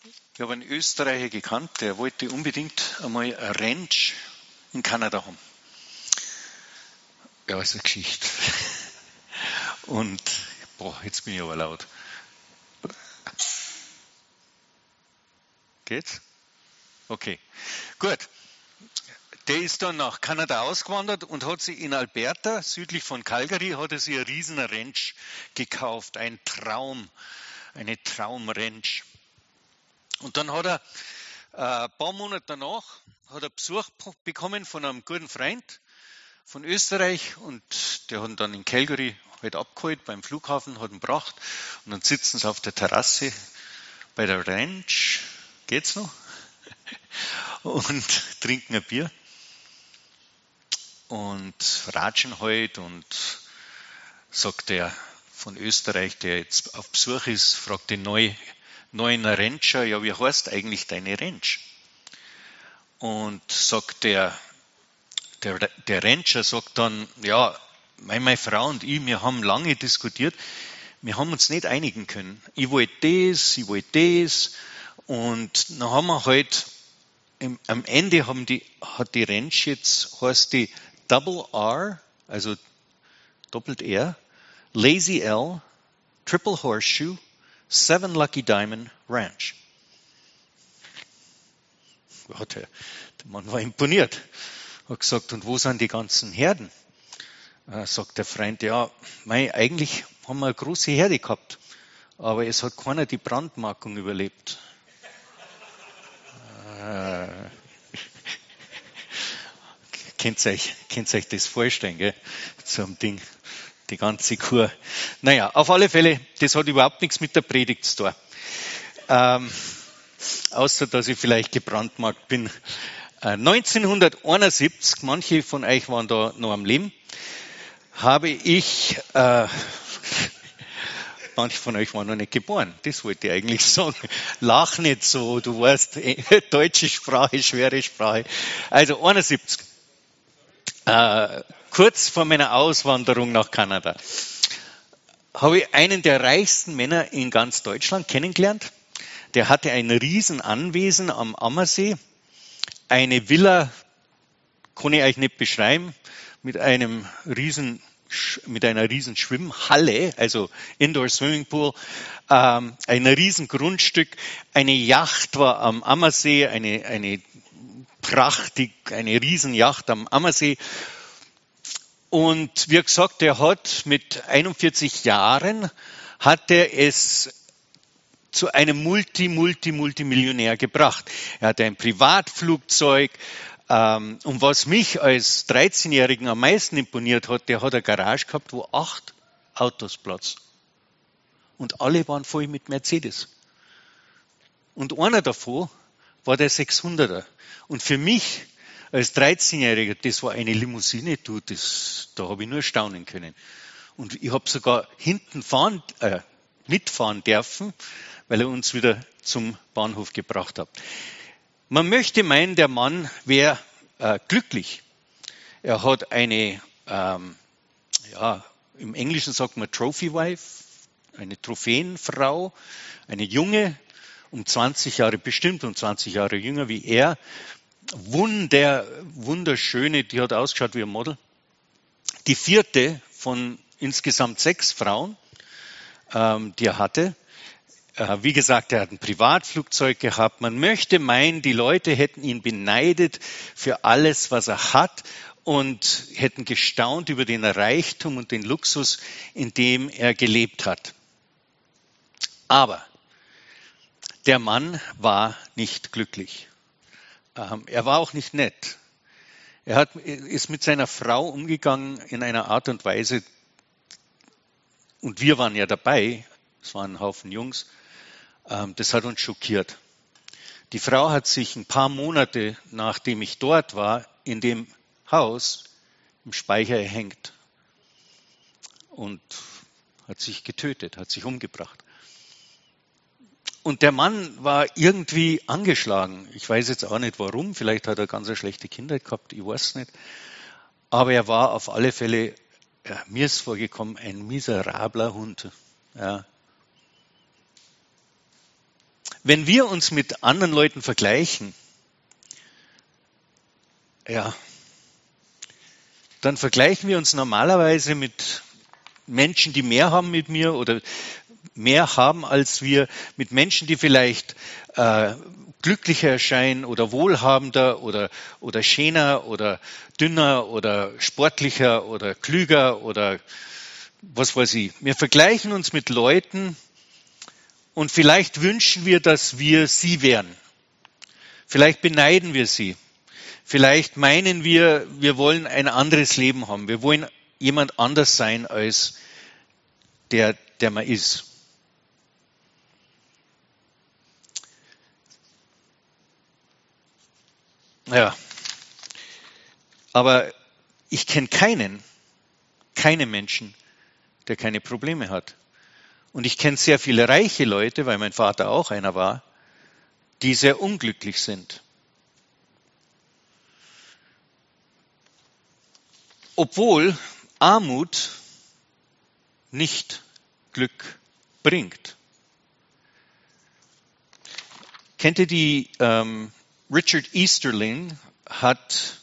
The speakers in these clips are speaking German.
Ich habe einen Österreicher gekannt, der wollte unbedingt einmal ein Ranch in Kanada haben. Ja, ist eine Geschichte. Und, jetzt bin ich aber laut. Geht's? Okay, gut. Der ist dann nach Kanada ausgewandert und hat sich in Alberta, südlich von Calgary, hat er sich einen riesen Ranch gekauft. Ein Traum, eine Traumranch. Und dann hat er ein paar Monate danach Besuch bekommen von einem guten Freund von Österreich und der hat ihn dann in Calgary halt abgeholt beim Flughafen, hat ihn gebracht und dann sitzen sie auf der Terrasse bei der Ranch, geht's noch? Und trinken ein Bier und ratschen halt und sagt der von Österreich, der jetzt auf Besuch ist, fragt den neuen Rancher, ja, wie heißt eigentlich deine Ranch? Und sagt der Rancher sagt dann, ja, meine Frau und ich, wir haben lange diskutiert, wir haben uns nicht einigen können. Ich wollte das und dann haben wir halt, am Ende hat die Ranch jetzt, heißt die Double R, also doppelt R, Lazy L, Triple Horseshoe, Seven Lucky Diamond Ranch. Ja, der Mann war imponiert. Hat gesagt, und wo sind die ganzen Herden? Sagt der Freund, ja, eigentlich haben wir eine große Herde gehabt, aber es hat keiner die Brandmarkung überlebt. Könnt ihr euch das vorstellen, gell? So ein Ding, die ganze Kur. Naja, auf alle Fälle, das hat überhaupt nichts mit der Predigt zu tun. Außer, dass ich vielleicht gebrandmarkt bin. 1971, manche von euch waren da noch am Leben, habe ich, manche von euch waren noch nicht geboren, das wollte ich eigentlich sagen. Lach nicht so, du weißt, deutsche Sprache, schwere Sprache. Also 71, kurz vor meiner Auswanderung nach Kanada, habe ich einen der reichsten Männer in ganz Deutschland kennengelernt. Der hatte ein riesen Anwesen am Ammersee, eine Villa, kann ich euch nicht beschreiben, mit einer riesen Schwimmhalle, also Indoor Swimming Pool, ein riesen Grundstück, eine Yacht war am Ammersee, eine riesen Yacht am Ammersee. Und wie gesagt, der hat mit 41 Jahren, hat er es zu einem Multimillionär gebracht. Er hatte ein Privatflugzeug, und was mich als 13-Jährigen am meisten imponiert hat, der hat eine Garage gehabt, wo 8 Autos Platz. Und alle waren voll mit Mercedes. Und einer davon war der 600er. Und für mich als 13-Jähriger, das war eine Limousine, da habe ich nur staunen können. Und ich habe sogar hinten mitfahren dürfen, weil er uns wieder zum Bahnhof gebracht hat. Man möchte meinen, der Mann wäre glücklich. Er hat eine, im Englischen sagt man Trophy Wife, eine Trophäenfrau, eine junge, um 20 Jahre jünger wie er, wunderschöne, die hat ausgeschaut wie ein Model. Die 4. von insgesamt 6 Frauen, die er hatte. Wie gesagt, er hat ein Privatflugzeug gehabt. Man möchte meinen, die Leute hätten ihn beneidet für alles, was er hat und hätten gestaunt über den Reichtum und den Luxus, in dem er gelebt hat. Aber der Mann war nicht glücklich. Er war auch nicht nett. Er ist mit seiner Frau umgegangen in einer Art und Weise, und wir waren ja dabei, es waren ein Haufen Jungs, das hat uns schockiert. Die Frau hat sich ein paar Monate, nachdem ich dort war, in dem Haus im Speicher erhängt und hat sich getötet, hat sich umgebracht. Und der Mann war irgendwie angeschlagen. Ich weiß jetzt auch nicht warum, vielleicht hat er ganz eine schlechte Kindheit gehabt, ich weiß nicht. Aber er war auf alle Fälle, mir ist vorgekommen, ein miserabler Hund. Ja. Wenn wir uns mit anderen Leuten vergleichen, ja, dann vergleichen wir uns normalerweise mit Menschen, die mehr haben mit mir oder mehr haben als wir, mit Menschen, die vielleicht glücklicher erscheinen oder wohlhabender oder schöner oder dünner oder sportlicher oder klüger oder was weiß ich. Wir vergleichen uns mit Leuten und vielleicht wünschen wir, dass wir sie wären. Vielleicht beneiden wir sie. Vielleicht meinen wir, wir wollen ein anderes Leben haben. Wir wollen jemand anders sein als der man ist. Ja, aber ich kenne keinen Menschen, der keine Probleme hat. Und ich kenne sehr viele reiche Leute, weil mein Vater auch einer war, die sehr unglücklich sind. Obwohl Armut nicht Glück bringt. Kennt ihr die Richard Easterling hat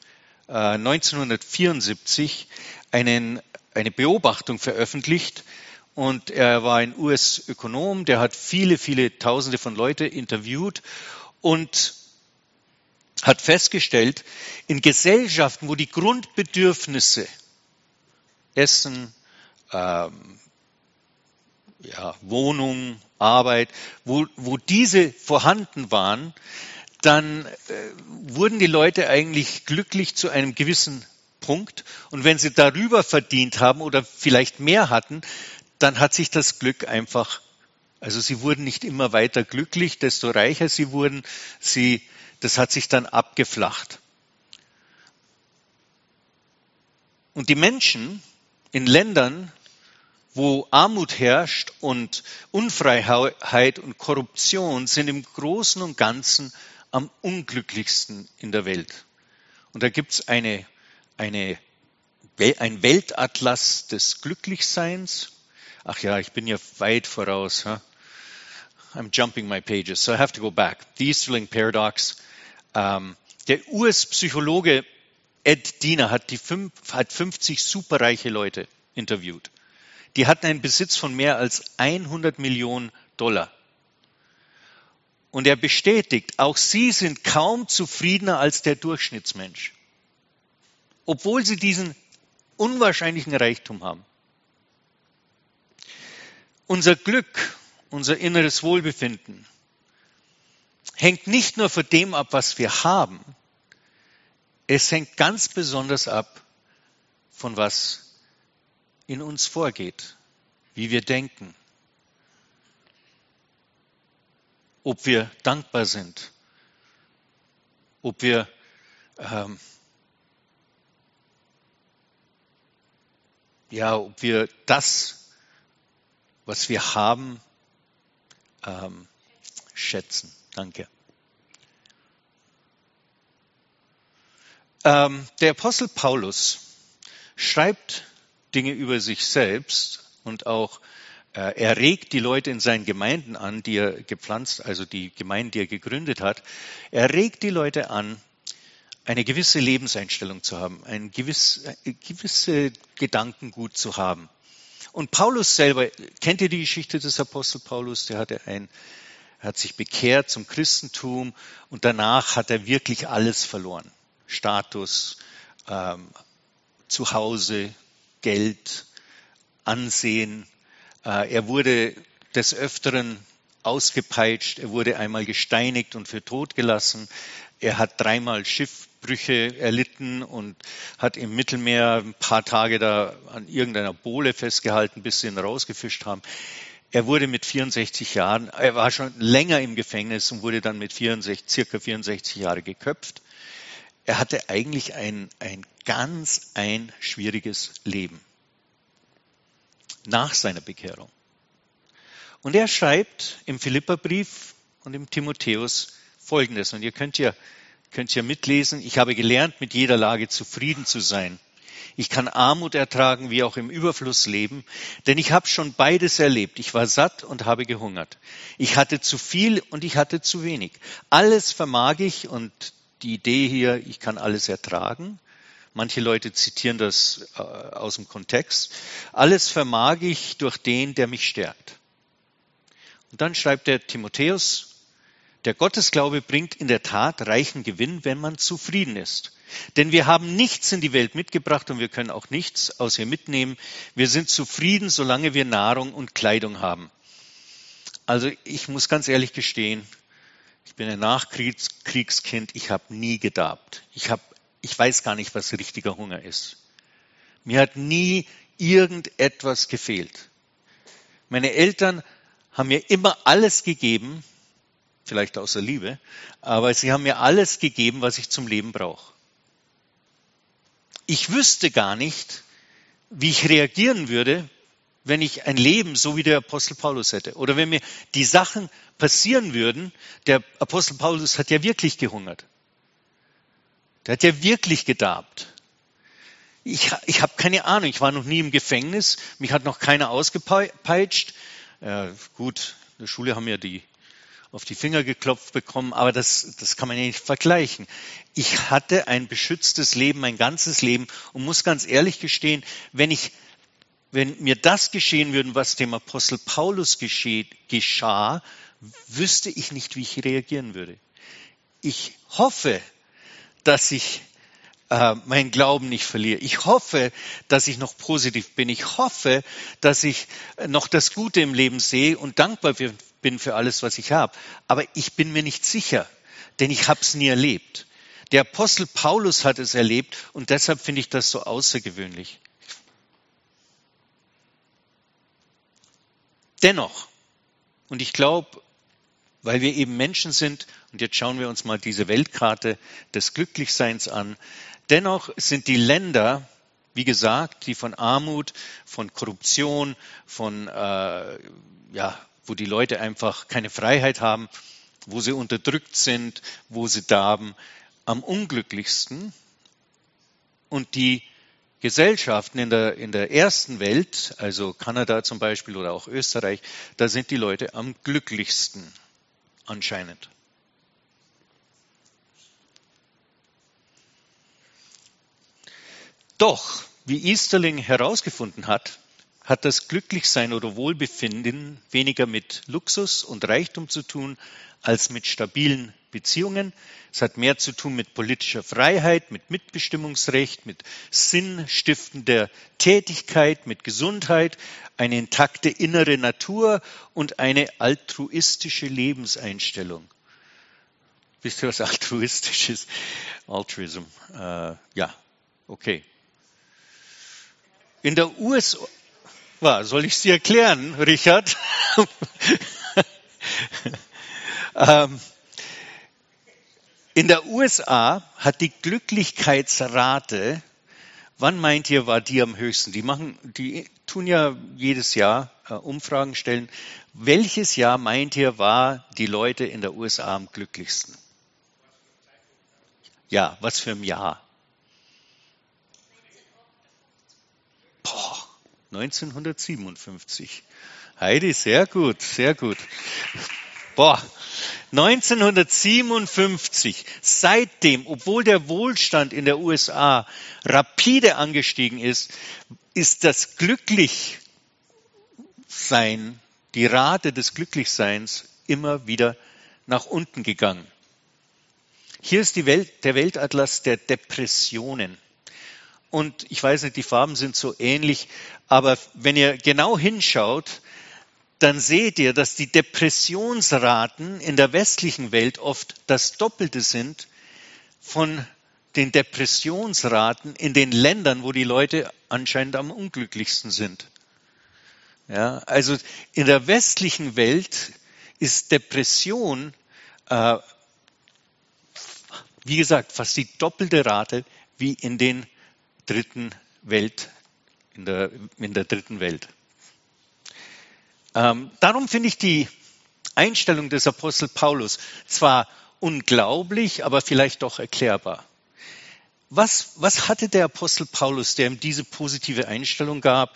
1974 eine Beobachtung veröffentlicht und er war ein US-Ökonom, der hat viele, viele Tausende von Leuten interviewt und hat festgestellt, in Gesellschaften, wo die Grundbedürfnisse, Essen, Wohnung, Arbeit, wo diese vorhanden waren, dann wurden die Leute eigentlich glücklich zu einem gewissen Punkt. Und wenn sie darüber verdient haben oder vielleicht mehr hatten, dann hat sich das Glück einfach, also sie wurden nicht immer weiter glücklich, desto reicher sie wurden, das hat sich dann abgeflacht. Und die Menschen in Ländern, wo Armut herrscht und Unfreiheit und Korruption, sind im Großen und Ganzen am unglücklichsten in der Welt. Und da gibt es ein Weltatlas des Glücklichseins. Ach ja, ich bin ja weit voraus. Huh? I'm jumping my pages, so I have to go back. The Easterling Paradox. Der US-Psychologe Ed Diener hat 50 superreiche Leute interviewt. Die hatten einen Besitz von mehr als 100 Millionen $. Und er bestätigt, auch sie sind kaum zufriedener als der Durchschnittsmensch. Obwohl sie diesen unwahrscheinlichen Reichtum haben. Unser Glück, unser inneres Wohlbefinden hängt nicht nur von dem ab, was wir haben. Es hängt ganz besonders ab, von was in uns vorgeht, wie wir denken. Ob wir dankbar sind, ob wir ob wir das, was wir haben, schätzen. Danke. Der Apostel Paulus schreibt Dinge über sich selbst und auch er regt die Leute in seinen Gemeinden an, die er gepflanzt, also die Gemeinden, die er gegründet hat. Er regt die Leute an, eine gewisse Lebenseinstellung zu haben, ein gewisse Gedankengut zu haben. Und Paulus selber, kennt ihr die Geschichte des Apostel Paulus? Der hat sich bekehrt zum Christentum und danach hat er wirklich alles verloren. Status, Zuhause, Geld, Ansehen. Er wurde des Öfteren ausgepeitscht, er wurde einmal gesteinigt und für tot gelassen. Er hat 3-mal Schiffbrüche erlitten und hat im Mittelmeer ein paar Tage da an irgendeiner Bohle festgehalten, bis sie ihn rausgefischt haben. Er wurde mit 64 Jahren, er war schon länger im Gefängnis und wurde dann mit circa 64 Jahren geköpft. Er hatte eigentlich ein schwieriges Leben nach seiner Bekehrung. Und er schreibt im Philipperbrief und im Timotheus Folgendes. Und ihr könnt ja mitlesen, ich habe gelernt, mit jeder Lage zufrieden zu sein. Ich kann Armut ertragen, wie auch im Überfluss leben, denn ich habe schon beides erlebt. Ich war satt und habe gehungert. Ich hatte zu viel und ich hatte zu wenig. Alles vermag ich, und die Idee hier, ich kann alles ertragen. Manche Leute zitieren das aus dem Kontext. Alles vermag ich durch den, der mich stärkt. Und dann schreibt der Timotheus, der Gottesglaube bringt in der Tat reichen Gewinn, wenn man zufrieden ist. Denn wir haben nichts in die Welt mitgebracht und wir können auch nichts aus ihr mitnehmen. Wir sind zufrieden, solange wir Nahrung und Kleidung haben. Also ich muss ganz ehrlich gestehen, ich bin ein Nachkriegskind, ich habe nie gedarbt. Ich weiß gar nicht, was richtiger Hunger ist. Mir hat nie irgendetwas gefehlt. Meine Eltern haben mir immer alles gegeben, vielleicht außer Liebe, aber sie haben mir alles gegeben, was ich zum Leben brauche. Ich wüsste gar nicht, wie ich reagieren würde, wenn ich ein Leben so wie der Apostel Paulus hätte. Oder wenn mir die Sachen passieren würden. Der Apostel Paulus hat ja wirklich gehungert. Der hat ja wirklich gedarbt. Ich habe keine Ahnung, ich war noch nie im Gefängnis, mich hat noch keiner ausgepeitscht. Gut, in der Schule haben wir auf die Finger geklopft bekommen, aber das kann man ja nicht vergleichen. Ich hatte ein beschütztes Leben, mein ganzes Leben, und muss ganz ehrlich gestehen, wenn mir das geschehen würde, was dem Apostel Paulus geschah, wüsste ich nicht, wie ich reagieren würde. Ich hoffe, dass ich meinen Glauben nicht verliere. Ich hoffe, dass ich noch positiv bin. Ich hoffe, dass ich noch das Gute im Leben sehe und dankbar bin für alles, was ich habe. Aber ich bin mir nicht sicher, denn ich habe es nie erlebt. Der Apostel Paulus hat es erlebt und deshalb finde ich das so außergewöhnlich. Dennoch, und ich glaube, weil wir eben Menschen sind, und jetzt schauen wir uns mal diese Weltkarte des Glücklichseins an, dennoch sind die Länder, wie gesagt, die von Armut, von Korruption, wo die Leute einfach keine Freiheit haben, wo sie unterdrückt sind, wo sie darben, am unglücklichsten. Und die Gesellschaften in der ersten Welt, also Kanada zum Beispiel oder auch Österreich, da sind die Leute am glücklichsten anscheinend. Doch, wie Easterling herausgefunden hat, hat das Glücklichsein oder Wohlbefinden weniger mit Luxus und Reichtum zu tun, als mit stabilen Beziehungen. Es hat mehr zu tun mit politischer Freiheit, mit Mitbestimmungsrecht, mit sinnstiftender Tätigkeit, mit Gesundheit, eine intakte innere Natur und eine altruistische Lebenseinstellung. Wisst ihr, was altruistisch ist? Altruism. Okay. In der USA, soll ich es dir erklären, Richard? In der USA hat die Glücklichkeitsrate, wann meint ihr, war die am höchsten? Die tun ja jedes Jahr Umfragen stellen. Welches Jahr meint ihr, war die Leute in der USA am glücklichsten? Ja, was für ein Jahr? 1957. Heidi, sehr gut, sehr gut. 1957, seitdem, obwohl der Wohlstand in der USA rapide angestiegen ist das Glücklichsein, die Rate des Glücklichseins immer wieder nach unten gegangen. Hier ist der Weltatlas der Depressionen. Und ich weiß nicht, die Farben sind so ähnlich, aber wenn ihr genau hinschaut, dann seht ihr, dass die Depressionsraten in der westlichen Welt oft das Doppelte sind von den Depressionsraten in den Ländern, wo die Leute anscheinend am unglücklichsten sind. Ja, also in der westlichen Welt ist Depression, wie gesagt, fast die doppelte Rate wie in der dritten Welt. Darum finde ich die Einstellung des Apostel Paulus zwar unglaublich, aber vielleicht doch erklärbar. was hatte der Apostel Paulus, der ihm diese positive Einstellung gab?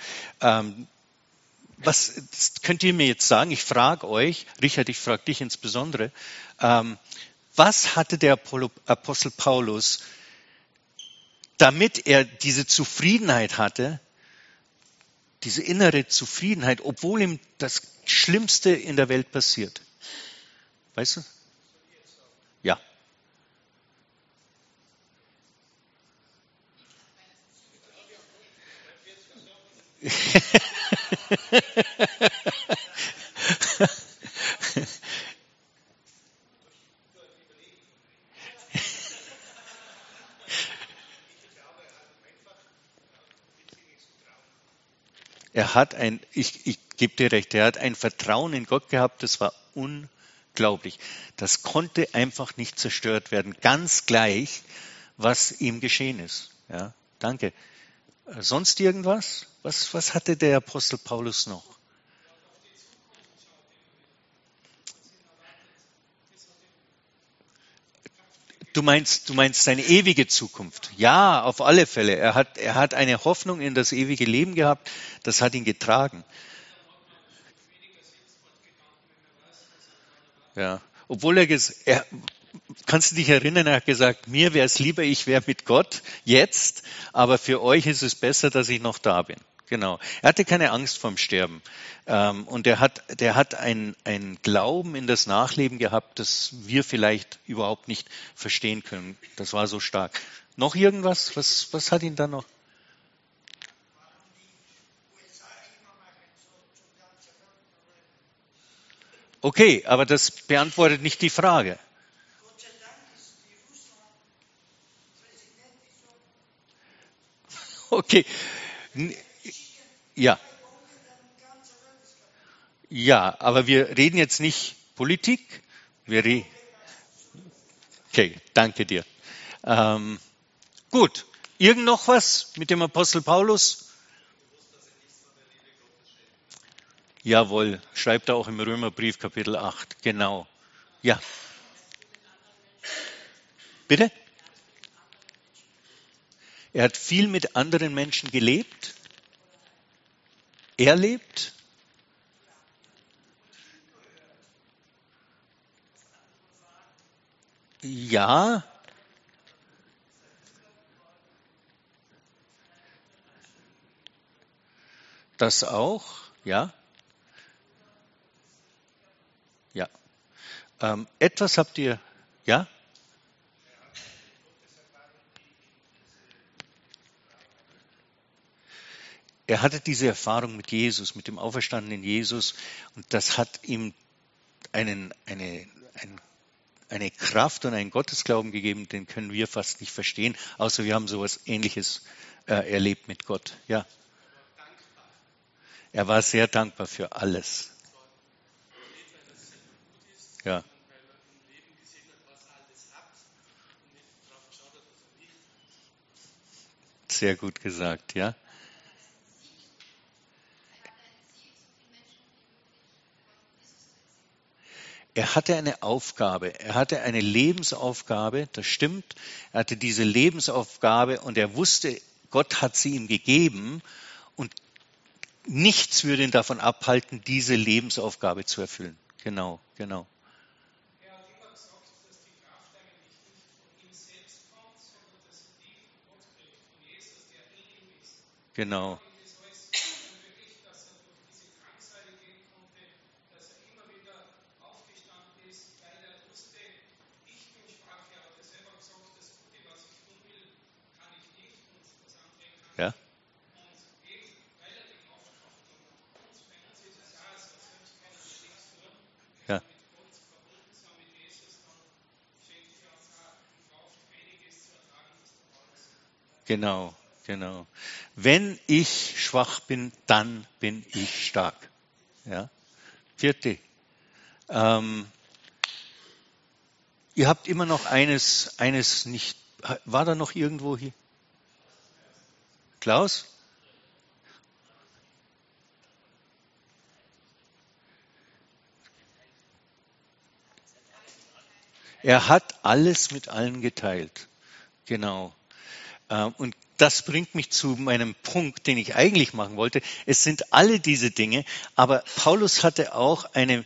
Das könnt ihr mir jetzt sagen? Ich frage euch, Richard, ich frage dich insbesondere, was hatte der Apostel Paulus, damit er diese Zufriedenheit hatte, diese innere Zufriedenheit, obwohl ihm das Schlimmste in der Welt passiert? Weißt du? Ja. Ich gebe dir recht, er hat ein Vertrauen in Gott gehabt, das war unglaublich. Das konnte einfach nicht zerstört werden, ganz gleich, was ihm geschehen ist. Ja, danke. Sonst irgendwas? Was hatte der Apostel Paulus noch? Du meinst seine ewige Zukunft. Ja, auf alle Fälle. Er hat eine Hoffnung in das ewige Leben gehabt. Das hat ihn getragen. Ja. Obwohl kannst du dich erinnern, er hat gesagt, mir wäre es lieber, ich wäre mit Gott jetzt, aber für euch ist es besser, dass ich noch da bin. Genau. Er hatte keine Angst vorm Sterben. Und der hat ein Glauben in das Nachleben gehabt, das wir vielleicht überhaupt nicht verstehen können. Das war so stark. Noch irgendwas? Was hat ihn da noch? Okay, aber das beantwortet nicht die Frage. Okay. Ja, ja, aber wir reden jetzt nicht Politik. Wir re Okay, danke dir. Ähm, gut. Irgend noch was mit dem Apostel Paulus? Jawohl, schreibt er auch im Römerbrief Kapitel 8. Genau. Ja, bitte? Er hat viel mit anderen Menschen gelebt. Er lebt. Ja, das auch. Ja, ja. Etwas habt ihr, ja? Er hatte diese Erfahrung mit Jesus, mit dem auferstandenen Jesus, und das hat ihm eine Kraft und einen Gottesglauben gegeben, den können wir fast nicht verstehen, außer wir haben sowas Ähnliches erlebt mit Gott. Ja, er war sehr dankbar für alles. Ja, sehr gut gesagt, ja. Er hatte eine Aufgabe, er hatte eine Lebensaufgabe, das stimmt. Er hatte diese Lebensaufgabe und er wusste, Gott hat sie ihm gegeben und nichts würde ihn davon abhalten, diese Lebensaufgabe zu erfüllen. Genau, genau, genau. Ja, ja, genau, genau. Wenn ich schwach bin, dann bin ich stark. Ja. Vierte. Ähm, Ihr habt immer noch eines nicht. War da noch irgendwo hier? Klaus? Er hat alles mit allen geteilt. Genau. Und das bringt mich zu meinem Punkt, den ich eigentlich machen wollte. Es sind alle diese Dinge, aber Paulus hatte auch eine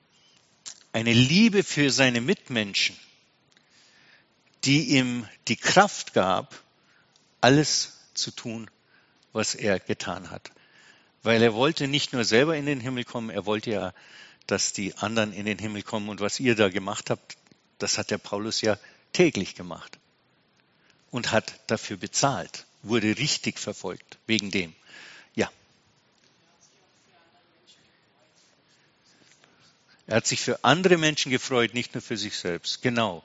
Liebe für seine Mitmenschen, die ihm die Kraft gab, alles zu tun, was er getan hat. Weil er wollte nicht nur selber in den Himmel kommen, er wollte ja, dass die anderen in den Himmel kommen. Und was ihr da gemacht habt, das hat der Paulus ja täglich gemacht und hat dafür bezahlt, wurde richtig verfolgt wegen dem. Ja. Er hat sich für andere Menschen gefreut, nicht nur für sich selbst. Genau.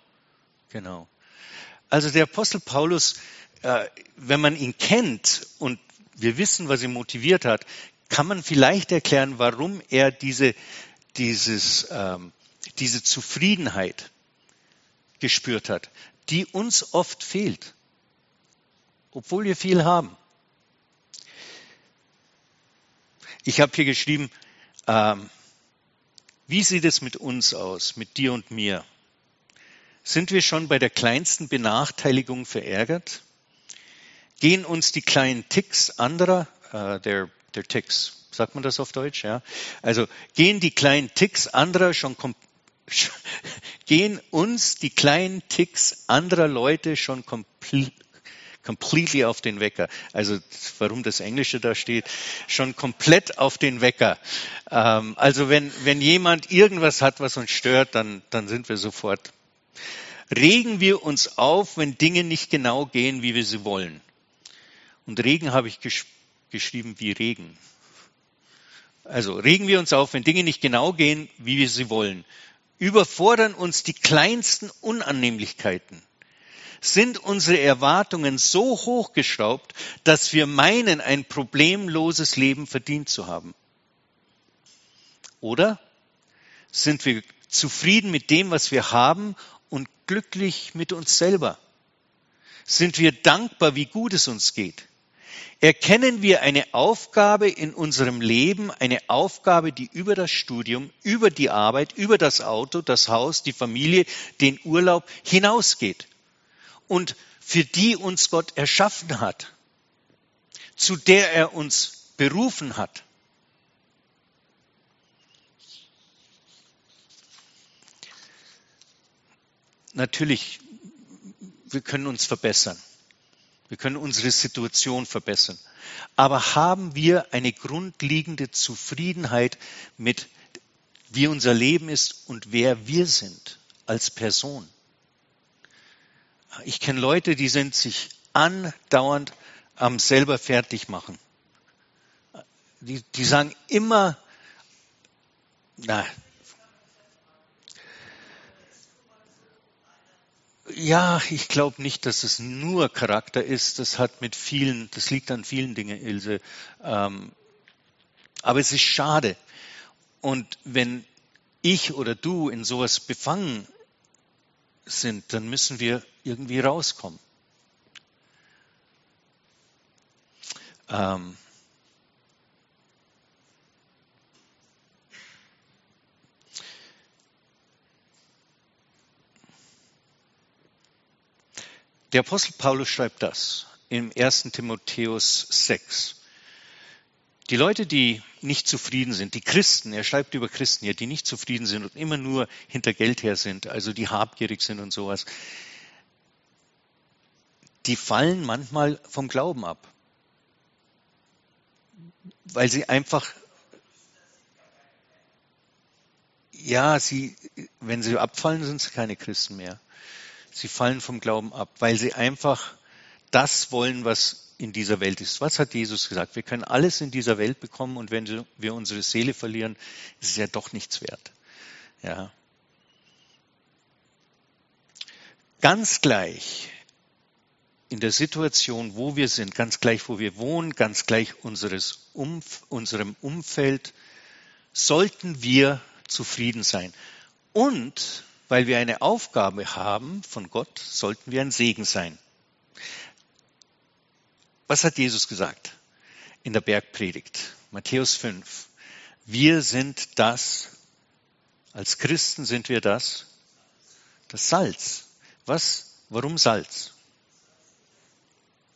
Also der Apostel Paulus, wenn man ihn kennt und wir wissen, was ihn motiviert hat, kann man vielleicht erklären, warum er diese Zufriedenheit gespürt hat, die uns oft fehlt, obwohl wir viel haben. Ich habe hier geschrieben, wie sieht es mit uns aus, mit dir und mir? Sind wir schon bei der kleinsten Benachteiligung verärgert? Gehen uns die kleinen Ticks anderer, der Ticks, sagt man das auf Deutsch? Ja? Also gehen die kleinen Ticks anderer gehen uns die kleinen Ticks anderer Leute schon completely auf den Wecker. Also warum das Englische da steht, schon komplett auf den Wecker. Also wenn jemand irgendwas hat, was uns stört, dann sind wir sofort. Regen wir uns auf, wenn Dinge nicht genau gehen, wie wir sie wollen. Und Regen habe ich geschrieben wie Regen. Also regen wir uns auf, wenn Dinge nicht genau gehen, wie wir sie wollen. Überfordern uns die kleinsten Unannehmlichkeiten. Sind unsere Erwartungen so hochgeschraubt, dass wir meinen, ein problemloses Leben verdient zu haben? Oder sind wir zufrieden mit dem, was wir haben und glücklich mit uns selber? Sind wir dankbar, wie gut es uns geht? Erkennen wir eine Aufgabe in unserem Leben, eine Aufgabe, die über das Studium, über die Arbeit, über das Auto, das Haus, die Familie, den Urlaub hinausgeht und für die uns Gott erschaffen hat, zu der er uns berufen hat? Natürlich, wir können uns verbessern. Wir können unsere Situation verbessern. Aber haben wir eine grundlegende Zufriedenheit mit, wie unser Leben ist und wer wir sind als Person? Ich kenne Leute, die sind sich andauernd am selber fertig machen. Die sagen immer, ja, ich glaube nicht, dass es nur Charakter ist. Das liegt an vielen Dingen, Ilse. Aber es ist schade. Und wenn ich oder du in sowas befangen sind, dann müssen wir irgendwie rauskommen. Der Apostel Paulus schreibt das im 1. Timotheus 6. Die Leute, die nicht zufrieden sind, die Christen, er schreibt über Christen hier, die nicht zufrieden sind und immer nur hinter Geld her sind, also die habgierig sind und sowas, die fallen manchmal vom Glauben ab. Weil sie einfach, wenn sie abfallen, sind sie keine Christen mehr. Sie fallen vom Glauben ab, weil sie einfach das wollen, was in dieser Welt ist. Was hat Jesus gesagt? Wir können alles in dieser Welt bekommen und wenn wir unsere Seele verlieren, ist es ja doch nichts wert. Ja. Ganz gleich in der Situation, wo wir sind, ganz gleich, wo wir wohnen, ganz gleich unserem Umfeld, sollten wir zufrieden sein. Und weil wir eine Aufgabe haben von Gott, sollten wir ein Segen sein. Was hat Jesus gesagt in der Bergpredigt? Matthäus 5. Wir sind als Christen sind wir das Salz. Warum Salz?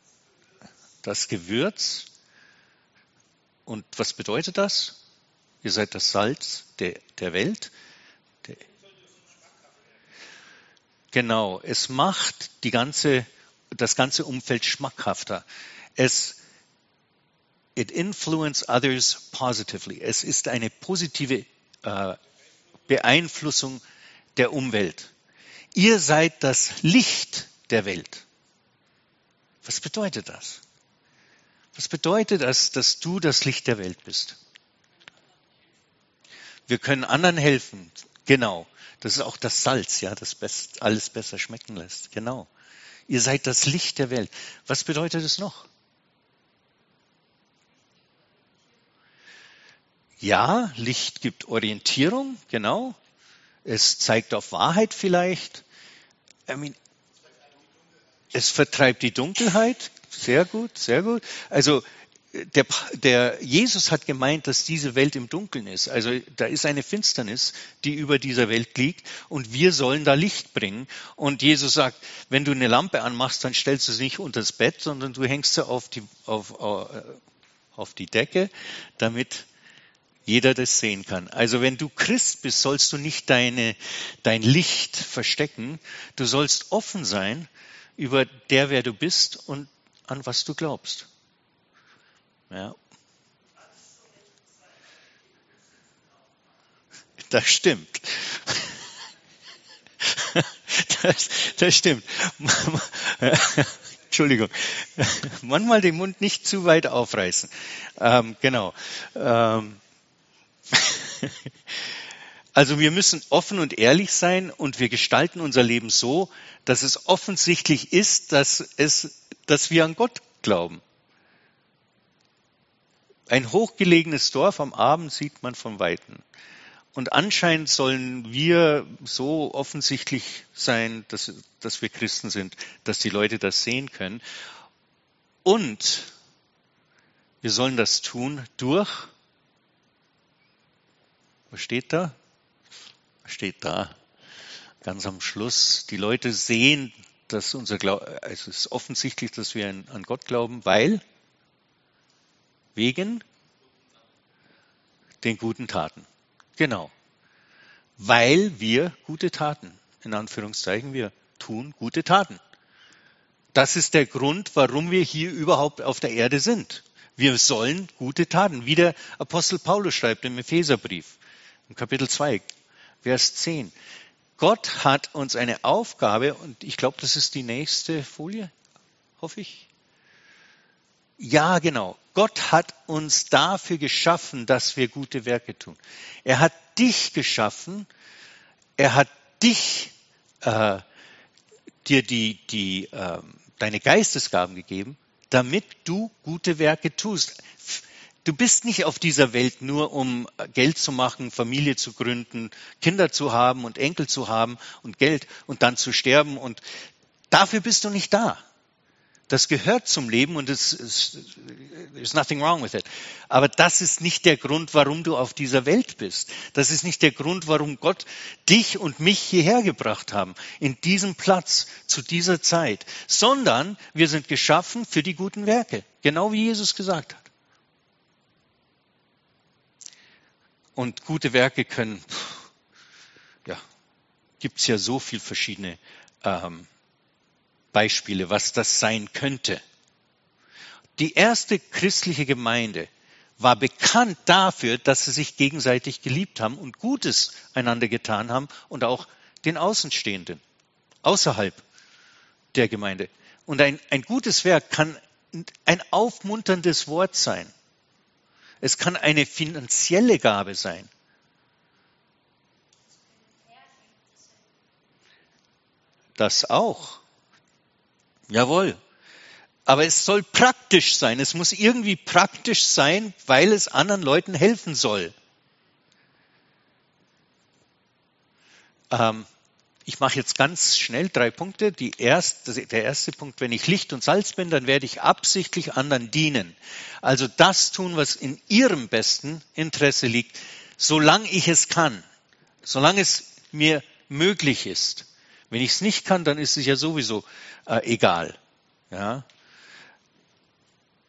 das Gewürz. Und was bedeutet das? Ihr seid das Salz der Welt. Genau, es macht das ganze Umfeld schmackhafter. It influences others positively. Es ist eine positive Beeinflussung der Umwelt. Ihr seid das Licht der Welt. Was bedeutet das? Was bedeutet das, dass du das Licht der Welt bist? Wir können anderen helfen. Genau. Das ist auch das Salz, ja, das alles besser schmecken lässt. Genau. Ihr seid das Licht der Welt. Was bedeutet es noch? Ja, Licht gibt Orientierung, genau. Es zeigt auf Wahrheit vielleicht. Es vertreibt die Dunkelheit. Sehr gut, sehr gut. Also der Jesus hat gemeint, dass diese Welt im Dunkeln ist. Also da ist eine Finsternis, die über dieser Welt liegt und wir sollen da Licht bringen. Und Jesus sagt, wenn du eine Lampe anmachst, dann stellst du sie nicht unter das Bett, sondern du hängst sie auf die Decke, damit jeder das sehen kann. Also wenn du Christ bist, sollst du nicht dein Licht verstecken. Du sollst offen sein über wer du bist und an was du glaubst. Ja. Das stimmt. Das stimmt. Entschuldigung. Manchmal den Mund nicht zu weit aufreißen. Genau. Also wir müssen offen und ehrlich sein und wir gestalten unser Leben so, dass es offensichtlich ist, dass wir an Gott glauben. Ein hochgelegenes Dorf am Abend sieht man von Weitem. Und anscheinend sollen wir so offensichtlich sein, dass wir Christen sind, dass die Leute das sehen können. Und wir sollen das tun durch, was steht da? Was steht da? Ganz am Schluss. Die Leute sehen, dass es ist offensichtlich, dass wir an Gott glauben, wegen den guten Taten. Genau. Weil wir gute Taten, in Anführungszeichen, wir tun gute Taten. Das ist der Grund, warum wir hier überhaupt auf der Erde sind. Wir sollen gute Taten, wie der Apostel Paulus schreibt im Epheserbrief, im Kapitel 2, Vers 10. Gott hat uns eine Aufgabe, und ich glaube, das ist die nächste Folie, hoffe ich. Ja, genau. Gott hat uns dafür geschaffen, dass wir gute Werke tun. Er hat dich geschaffen. Er hat dir deine Geistesgaben gegeben, damit du gute Werke tust. Du bist nicht auf dieser Welt nur, um Geld zu machen, Familie zu gründen, Kinder zu haben und Enkel zu haben und Geld und dann zu sterben. Und dafür bist du nicht da. Das gehört zum Leben und there's nothing wrong with it. Aber das ist nicht der Grund, warum du auf dieser Welt bist. Das ist nicht der Grund, warum Gott dich und mich hierher gebracht haben, in diesem Platz, zu dieser Zeit. Sondern wir sind geschaffen für die guten Werke. Genau wie Jesus gesagt hat. Und gute Werke gibt's ja so viel verschiedene Beispiele, was das sein könnte. Die erste christliche Gemeinde war bekannt dafür, dass sie sich gegenseitig geliebt haben und Gutes einander getan haben und auch den Außenstehenden, außerhalb der Gemeinde. Und ein gutes Werk kann ein aufmunterndes Wort sein. Es kann eine finanzielle Gabe sein. Das auch. Jawohl. Aber es soll praktisch sein. Es muss irgendwie praktisch sein, weil es anderen Leuten helfen soll. Ich mache jetzt ganz schnell 3 Punkte. Der erste Punkt, wenn ich Licht und Salz bin, dann werde ich absichtlich anderen dienen. Also das tun, was in ihrem besten Interesse liegt, solange ich es kann, solange es mir möglich ist. Wenn ich es nicht kann, dann ist es ja sowieso egal. Ja.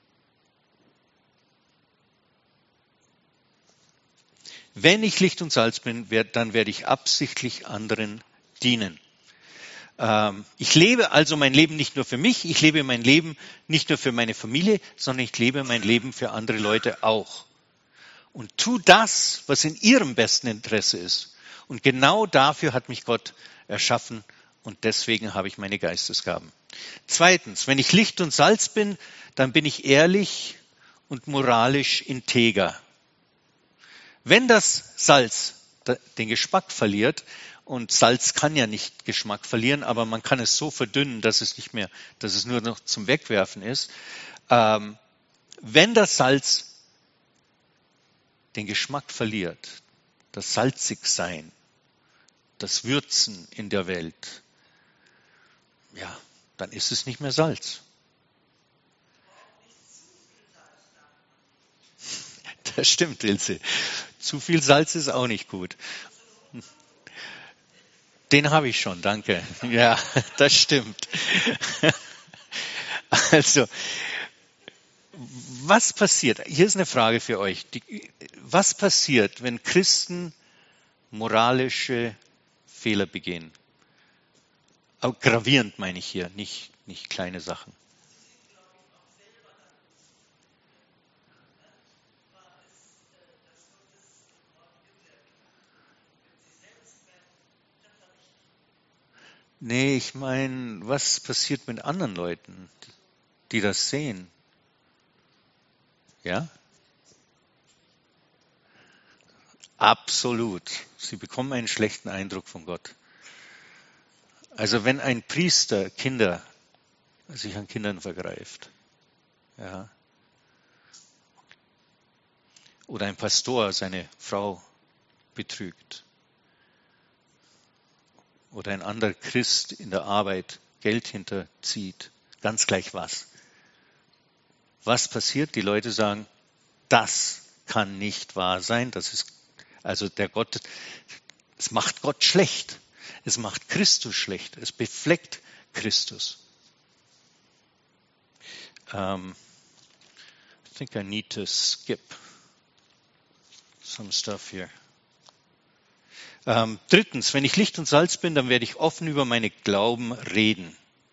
Wenn ich Licht und Salz bin, dann werde ich absichtlich anderen dienen. Ich lebe also mein Leben nicht nur für mich, ich lebe mein Leben nicht nur für meine Familie, sondern ich lebe mein Leben für andere Leute auch. Und tu das, was in ihrem besten Interesse ist. Und genau dafür hat mich Gott erschaffen und deswegen habe ich meine Geistesgaben. Zweitens, wenn ich Licht und Salz bin, dann bin ich ehrlich und moralisch integer. Wenn das Salz den Geschmack verliert, und Salz kann ja nicht Geschmack verlieren, aber man kann es so verdünnen, dass es nur noch zum Wegwerfen ist. Wenn das Salz den Geschmack verliert, das Salzigsein, das Würzen in der Welt, ja, dann ist es nicht mehr Salz. Das stimmt, Ilse. Zu viel Salz ist auch nicht gut. Den habe ich schon, danke. Ja, das stimmt. Also, was passiert? Hier ist eine Frage für euch. Was passiert, wenn Christen moralische Fehler begehen? Auch gravierend meine ich hier, nicht kleine Sachen. Nee, ich meine, was passiert mit anderen Leuten, die das sehen? Ja? Absolut. Sie bekommen einen schlechten Eindruck von Gott. Also wenn ein Priester sich an Kindern vergreift, ja, oder ein Pastor seine Frau betrügt, oder ein anderer Christ in der Arbeit Geld hinterzieht, ganz gleich was. Was passiert? Die Leute sagen, das kann nicht wahr sein. Das ist, also es macht Gott schlecht. Es macht Christus schlecht. Es befleckt Christus. I think I need to skip some stuff here. Drittens, wenn ich Licht und Salz bin, dann werde ich offen über meine Glauben reden.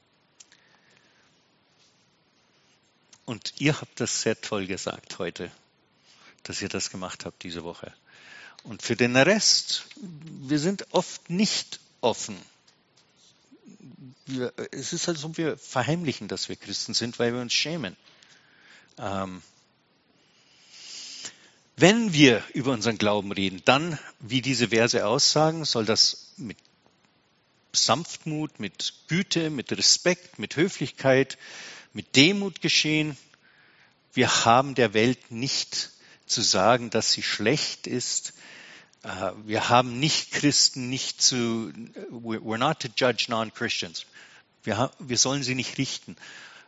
Und ihr habt das sehr toll gesagt heute, dass ihr das gemacht habt diese Woche. Und für den Rest, wir sind oft nicht offen. Es ist, als ob wir verheimlichen, dass wir Christen sind, weil wir uns schämen. Wenn wir über unseren Glauben reden, dann, wie diese Verse aussagen, soll das mit Sanftmut, mit Güte, mit Respekt, mit Höflichkeit, mit Demut geschehen. Wir haben der Welt nicht zu sagen, dass sie schlecht ist. Wir haben nicht Christen we're not to judge non-Christians. Wir sollen sie nicht richten.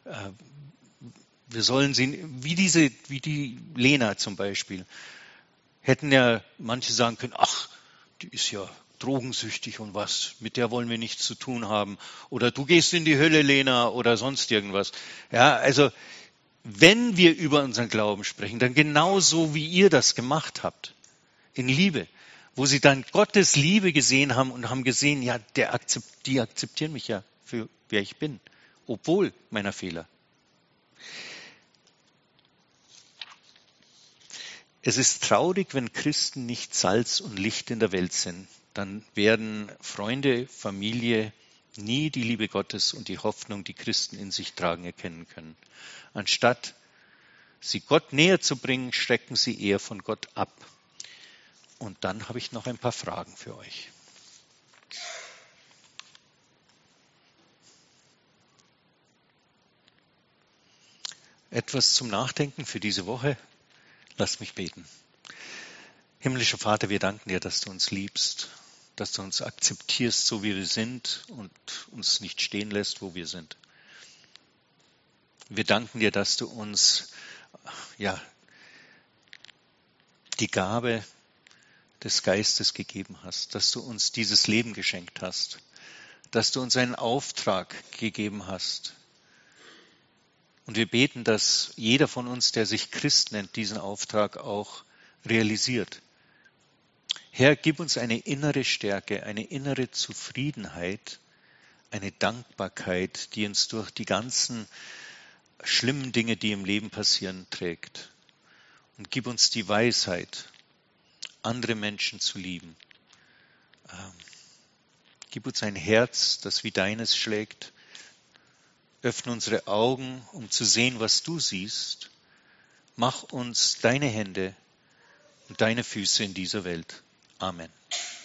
Wir sollen sie, wie die Lena zum Beispiel, hätten ja manche sagen können, ach, die ist ja drogensüchtig und was, mit der wollen wir nichts zu tun haben. Oder du gehst in die Hölle, Lena, oder sonst irgendwas. Ja, also, wenn wir über unseren Glauben sprechen, dann genauso wie ihr das gemacht habt. In Liebe. Wo sie dann Gottes Liebe gesehen haben und haben gesehen, ja, die akzeptieren mich ja für wer ich bin. Obwohl meiner Fehler. Es ist traurig, wenn Christen nicht Salz und Licht in der Welt sind. Dann werden Freunde, Familie nie die Liebe Gottes und die Hoffnung, die Christen in sich tragen, erkennen können. Anstatt sie Gott näher zu bringen, schrecken sie eher von Gott ab. Und dann habe ich noch ein paar Fragen für euch. Etwas zum Nachdenken für diese Woche. Lasst mich beten. Himmlischer Vater, wir danken dir, dass du uns liebst, dass du uns akzeptierst, so wie wir sind und uns nicht stehen lässt, wo wir sind. Wir danken dir, dass du uns die Gabe des Geistes gegeben hast, dass du uns dieses Leben geschenkt hast, dass du uns einen Auftrag gegeben hast. Und wir beten, dass jeder von uns, der sich Christ nennt, diesen Auftrag auch realisiert. Herr, gib uns eine innere Stärke, eine innere Zufriedenheit, eine Dankbarkeit, die uns durch die ganzen schlimmen Dinge, die im Leben passieren, trägt. Und gib uns die Weisheit, andere Menschen zu lieben. Gib uns ein Herz, das wie deines schlägt. Öffne unsere Augen, um zu sehen, was du siehst. Mach uns deine Hände und deine Füße in dieser Welt. Amen.